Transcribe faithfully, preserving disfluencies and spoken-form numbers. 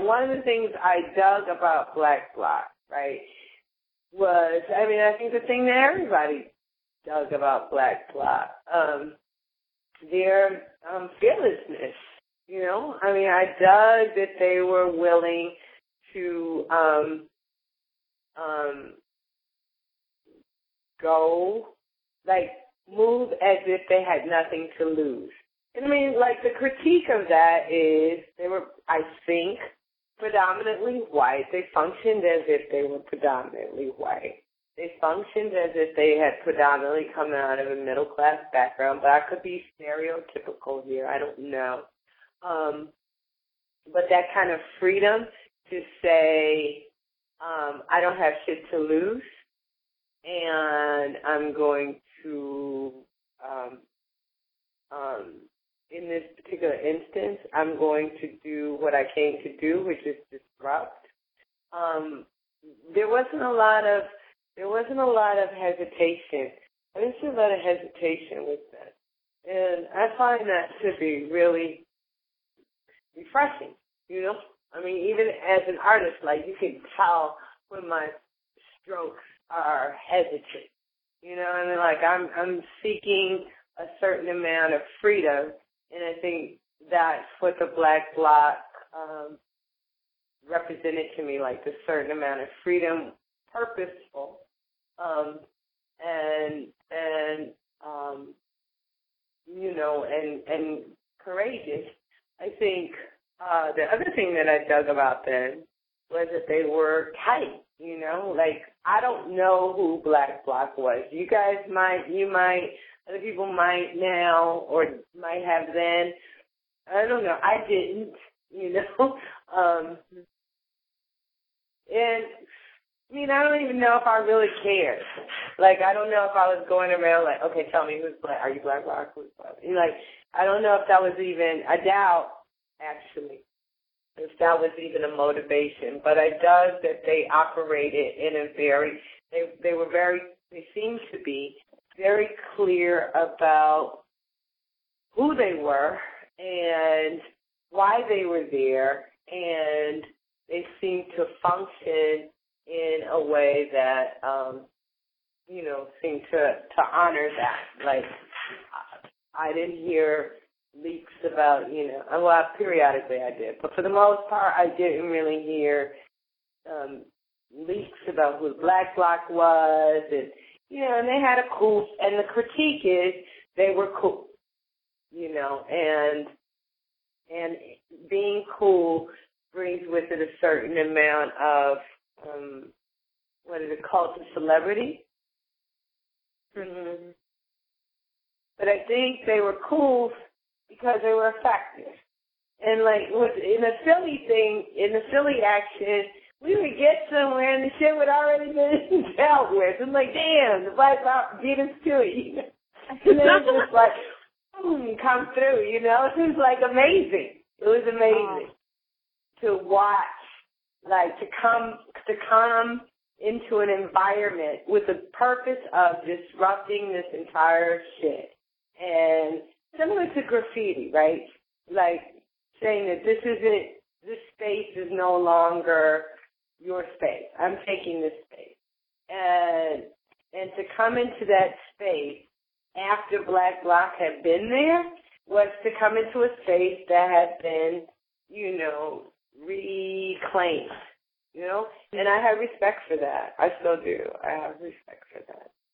one of the things I dug about Black Bloc, right, was, I mean, I think the thing that everybody dug about Black Bloc, um, their um, fearlessness, you know? I mean, I dug that they were willing to um, um, go, like, move as if they had nothing to lose. And I mean, like, the critique of that is they were, I think, predominantly white. They functioned as if they were predominantly white. They functioned as if they had predominantly come out of a middle-class background, but I could be stereotypical here. I don't know. Um, but that kind of freedom to say, um, I don't have shit to lose, and I'm going to, um, um, in this particular instance, I'm going to do what I came to do, which is disrupt. Um, there wasn't a lot of there wasn't a lot of hesitation. I didn't see a lot of hesitation with that, and I find that to be really refreshing. You know, I mean, even as an artist, like, you can tell when my strokes are hesitant. You know, I mean, like, I'm I'm seeking a certain amount of freedom, and I think that's what the Black Bloc um, represented to me, like a certain amount of freedom, purposeful, um, and and um, you know, and and courageous. I think uh, the other thing that I dug about them was that they were tight. You know, like, I don't know who Black Bloc was. You guys might, you might, other people might now, or might have then. I don't know. I didn't, you know. Um, and, I mean, I don't even know if I really cared. Like, I don't know if I was going around like, okay, tell me who's Black, are you Black Bloc? Who's Black? You know, like, I don't know if that was even, I doubt, actually, if that was even a motivation. But I dug that they operated in a very, they they were very, they seemed to be very clear about who they were and why they were there, and they seemed to function in a way that, um, you know, seemed to, to honor that. Like, I didn't hear leaks about, you know, well, periodically I did, but for the most part, I didn't really hear um, leaks about who Black Bloc was, and, you know, and they had a cool, and the critique is they were cool, you know, and and being cool brings with it a certain amount of, um, what is it called, celebrity. Mm-hmm. But I think they were cool because they were effective. And, like, with, in the Philly thing, in the Philly action, we would get somewhere and the shit would already been dealt with. I'm like, damn, the Black Bloc beat us to it. You know? And then it just, like, boom, come through, you know? It was, like, amazing. It was amazing oh. to watch, like, to come, to come into an environment with the purpose of disrupting this entire shit. And similar to graffiti, right? Like, saying that this isn't, this space is no longer your space. I'm taking this space. And and to come into that space after Black Bloc had been there was to come into a space that had been, you know, reclaimed, you know? And I have respect for that. I still do. I have respect for that.